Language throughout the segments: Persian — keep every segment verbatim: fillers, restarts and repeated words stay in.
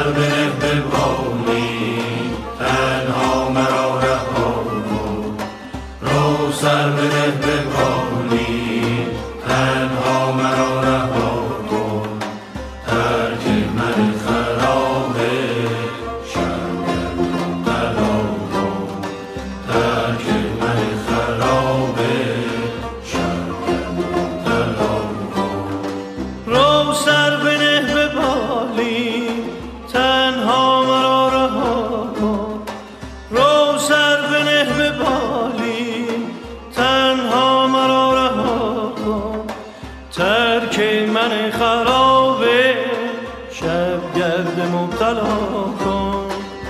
سر بنه به بالی تنها مرا رها کن. رو سر بنه به بالی تنها مرا رها کن. ترک من خراب شبگرد مبتلا کن. ترک من خراب شبگرد مبتلا کن. رو سر بنه به بالی تنها مرا رها کن. رو سر بنه به بالی تنها مرا رها کن. ترک من خراب شبگرد مبتلا کن.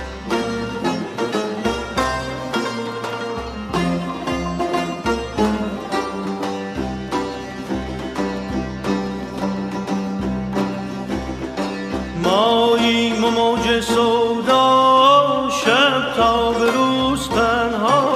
ماییم و موج سودا شب تا به روز تنها.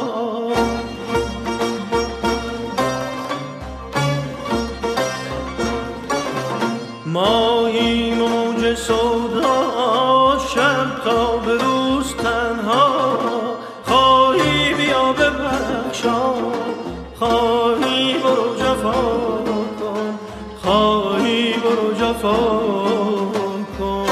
ماییم و موج سودا شب تا به روز تنها. خواهی بیا ببخشا، خواهی برو جفا کن. خواهی برو جفا کن.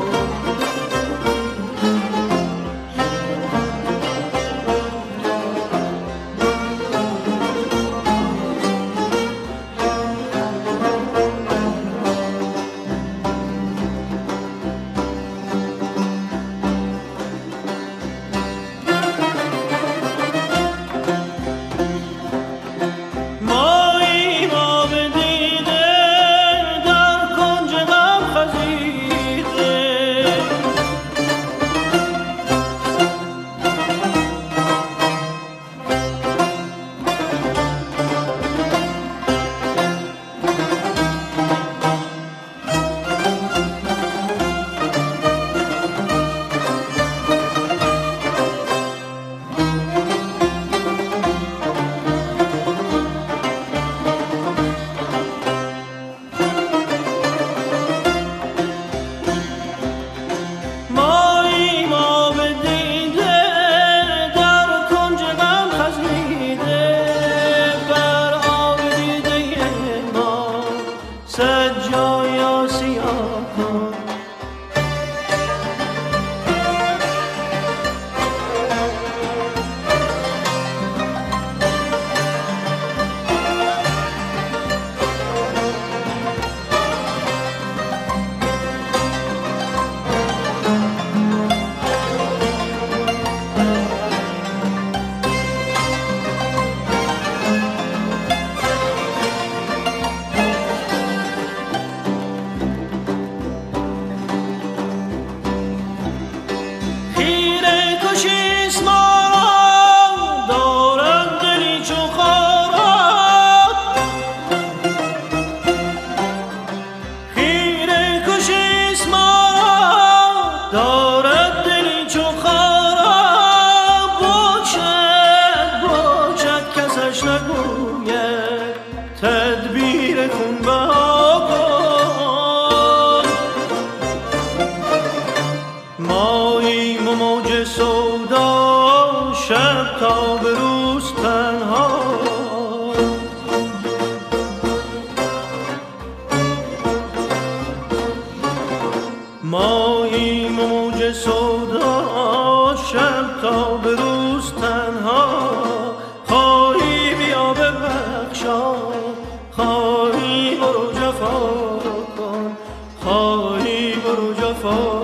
تدبیر خون بها کن. ماییم و موج سودا شب تا به روز تنها. ماییم و موج سودا شب تا به روز تنها. خواهی بیا ببخشا، خواهی برو جفا کن. خواهی برو جفا